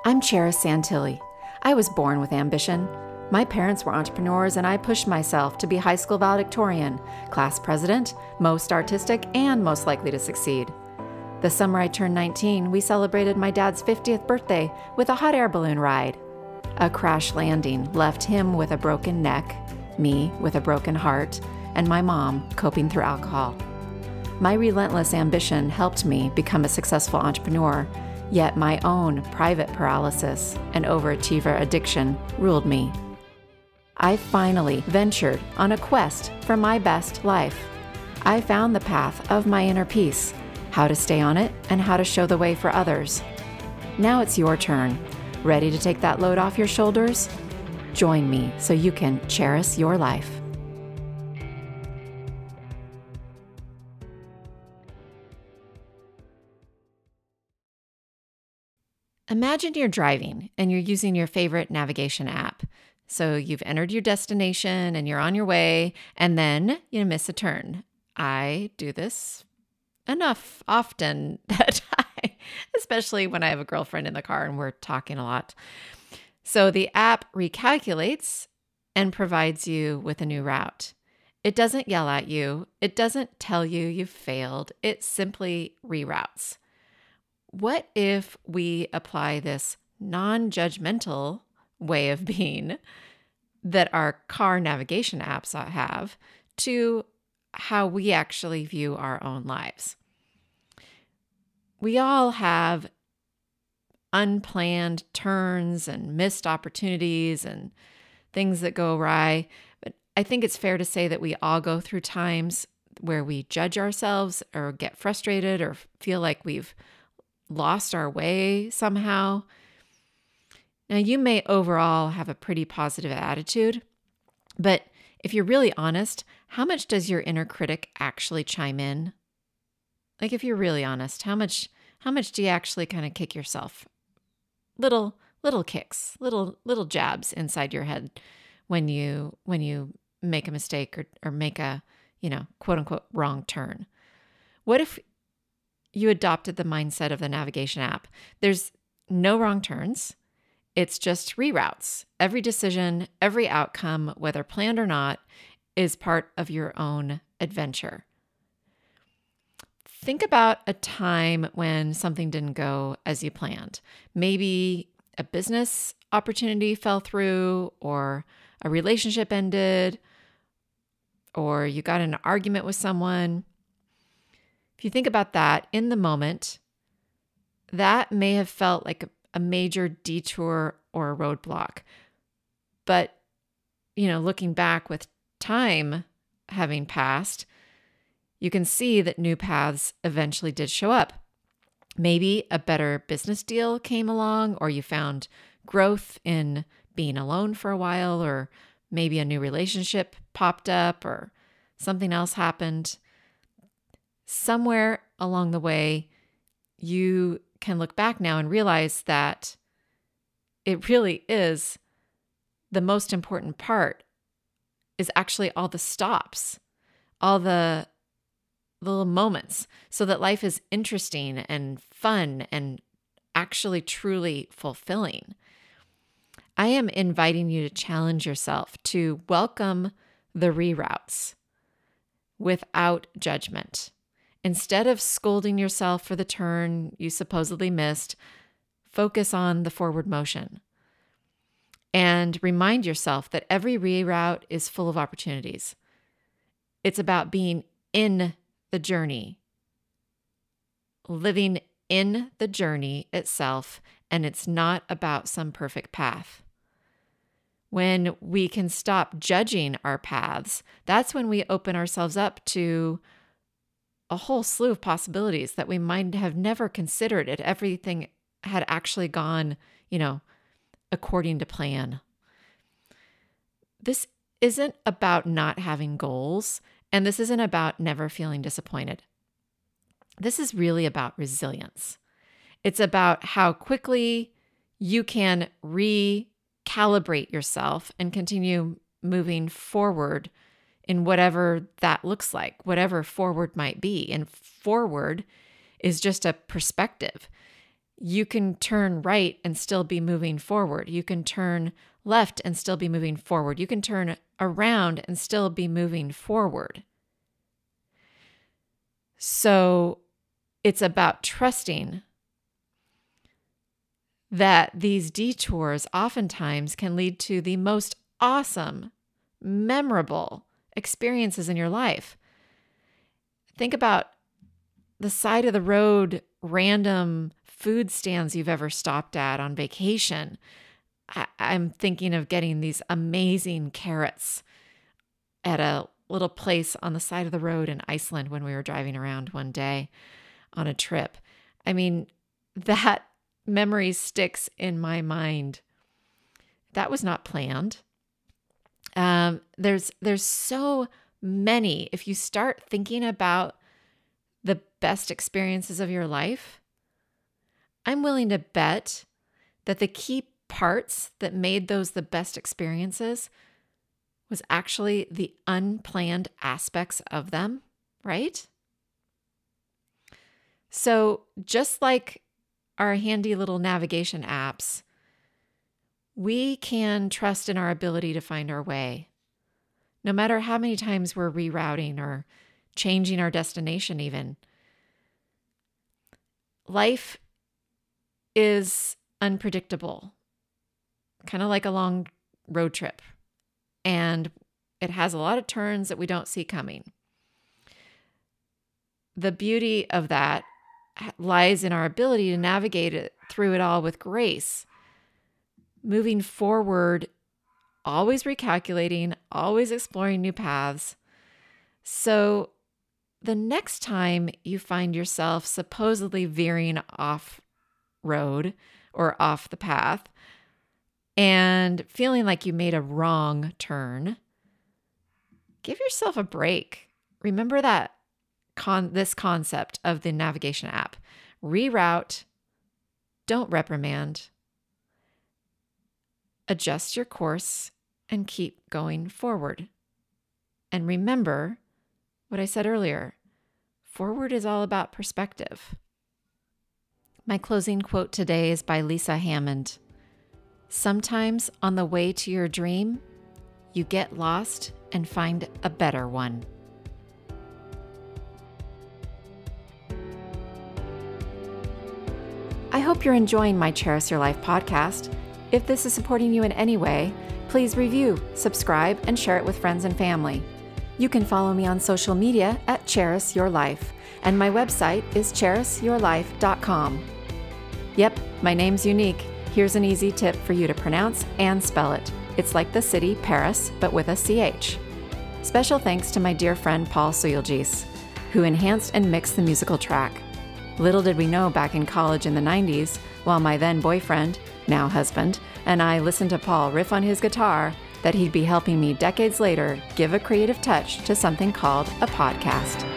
I'm Cheris Santilli. I was born with ambition. My parents were entrepreneurs, and I pushed myself to be high school valedictorian, class president, most artistic, and most likely to succeed. The summer I turned 19, we celebrated my dad's 50th birthday with a hot air balloon ride. A crash landing left him with a broken neck, me with a broken heart, and my mom coping through alcohol. My relentless ambition helped me become a successful entrepreneur, yet my own private paralysis and overachiever addiction ruled me. I finally ventured on a quest for my best life. I found the path of my inner peace, how to stay on it, and how to show the way for others. Now it's your turn. Ready to take that load off your shoulders? Join me so you can cherish your life. Imagine you're driving and you're using your favorite navigation app. So you've entered your destination and you're on your way, and then you miss a turn. I do this enough often that especially when I have a girlfriend in the car and we're talking a lot. So the app recalculates and provides you with a new route. It doesn't yell at you. It doesn't tell you you've failed. It simply reroutes. What if we apply this non-judgmental way of being that our car navigation apps have to how we actually view our own lives? We all have unplanned turns and missed opportunities and things that go awry. But I think it's fair to say that we all go through times where we judge ourselves or get frustrated or feel like we've lost our way somehow. Now, you may overall have a pretty positive attitude, but if you're really honest, how much does your inner critic actually chime in? Like, if you're really honest, how much do you actually kind of kick yourself? Little kicks, little jabs inside your head when you make a mistake or make a, quote unquote wrong turn. What if you adopted the mindset of the navigation app? There's no wrong turns. It's just reroutes. Every decision, every outcome, whether planned or not, is part of your own adventure. Think about a time when something didn't go as you planned. Maybe a business opportunity fell through, or a relationship ended, or you got in an argument with someone. If you think about that in the moment, that may have felt like a major detour or a roadblock. But, looking back with time having passed, you can see that new paths eventually did show up. Maybe a better business deal came along, or you found growth in being alone for a while, or maybe a new relationship popped up, or something else happened. Somewhere along the way, you can look back now and realize that it really is the most important part is actually all the stops, all the little moments, so that life is interesting and fun and actually truly fulfilling. I am inviting you to challenge yourself to welcome the reroutes without judgment. Instead of scolding yourself for the turn you supposedly missed, focus on the forward motion. And remind yourself that every reroute is full of opportunities. It's about being in the journey, living in the journey itself, and it's not about some perfect path. When we can stop judging our paths, that's when we open ourselves up to a whole slew of possibilities that we might have never considered if everything had actually gone, according to plan. This isn't about not having goals, and this isn't about never feeling disappointed. This is really about resilience. It's about how quickly you can recalibrate yourself and continue moving forward in whatever that looks like, whatever forward might be. And forward is just a perspective. You can turn right and still be moving forward. You can turn left and still be moving forward. You can turn around and still be moving forward. So it's about trusting that these detours oftentimes can lead to the most awesome, memorable experiences in your life. Think about the side of the road, random food stands you've ever stopped at on vacation. I'm thinking of getting these amazing carrots at a little place on the side of the road in Iceland when we were driving around one day on a trip. I mean, that memory sticks in my mind. That was not planned. There's so many. If you start thinking about the best experiences of your life, I'm willing to bet that the key parts that made those the best experiences was actually the unplanned aspects of them, right? So just like our handy little navigation apps, we can trust in our ability to find our way. No matter how many times we're rerouting or changing our destination even. Life is unpredictable, kind of like a long road trip. And it has a lot of turns that we don't see coming. The beauty of that lies in our ability to navigate it through it all with grace. Moving forward, always recalculating, always exploring new paths. So the next time you find yourself supposedly veering off road or off the path and feeling like you made a wrong turn, give yourself a break. Remember that this concept of the navigation app. Reroute, don't reprimand, adjust your course, and keep going forward. And remember what I said earlier, forward is all about perspective. My closing quote today is by Lisa Hammond. Sometimes on the way to your dream, you get lost and find a better one. I hope you're enjoying my Cherish Your Life podcast. If this is supporting you in any way, please review, subscribe, and share it with friends and family. You can follow me on social media at Cherish Your Life, and my website is cherishyourlife.com. Yep, my name's unique. Here's an easy tip for you to pronounce and spell it. It's like the city Paris, but with a CH. Special thanks to my dear friend Paul Suyulgis, who enhanced and mixed the musical track. Little did we know back in college in the 90s, while my then boyfriend, now husband, and I listened to Paul riff on his guitar, that he'd be helping me decades later give a creative touch to something called a podcast.